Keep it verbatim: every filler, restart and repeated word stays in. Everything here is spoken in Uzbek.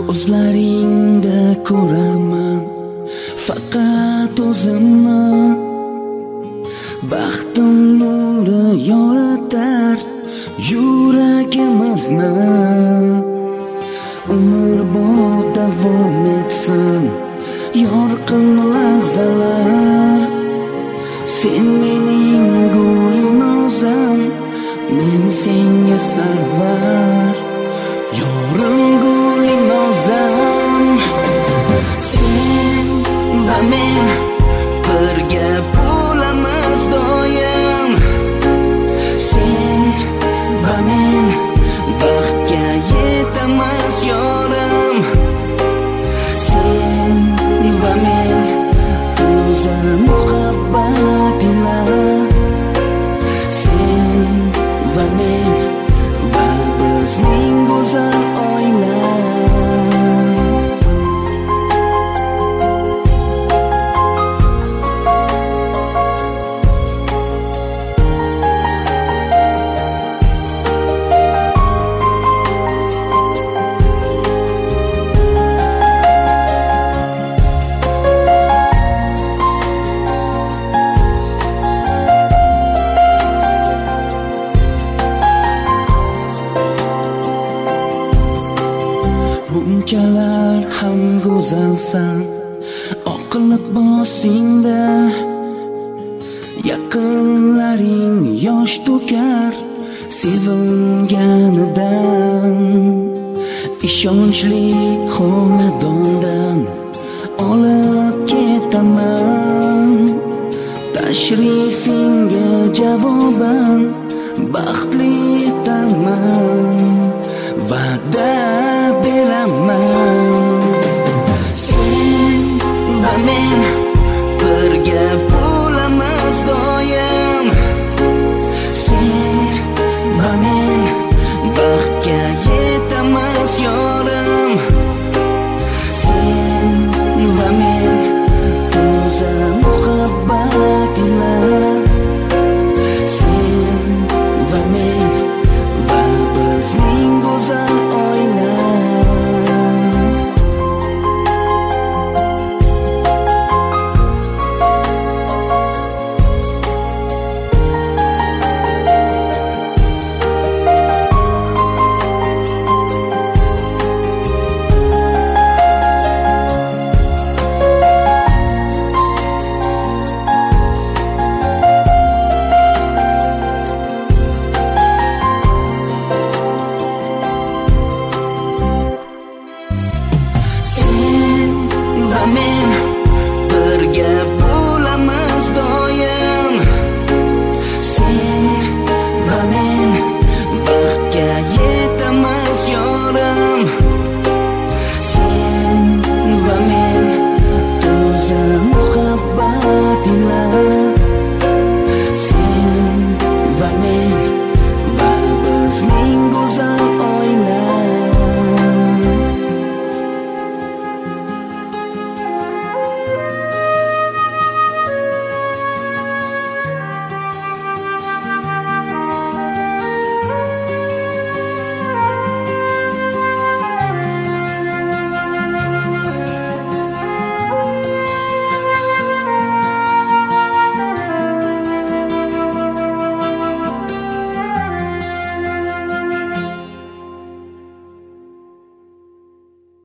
Ko'zlaringda ko'raman faqat o'zimni, baxtim nuri yoritar yuragimizni. Umr bo'yi davom etsin yorqin lahzalar, sen mening gulim o'zim, men senga sarvar. Yorim gulim o'zim, sen va men birga bo'lamiz doim. Sen va men baxtga yetamiz yorim. Sen va men go'zal muhabbat ila, sen va men va bizning go'zal oila. Bunchalar ham go'zalsan, oqilib boshingda yaqinlaring yosh to'kar sevinganidan. Ishonchli xonadondan olib ketaman, tashrifingga javoban baxtli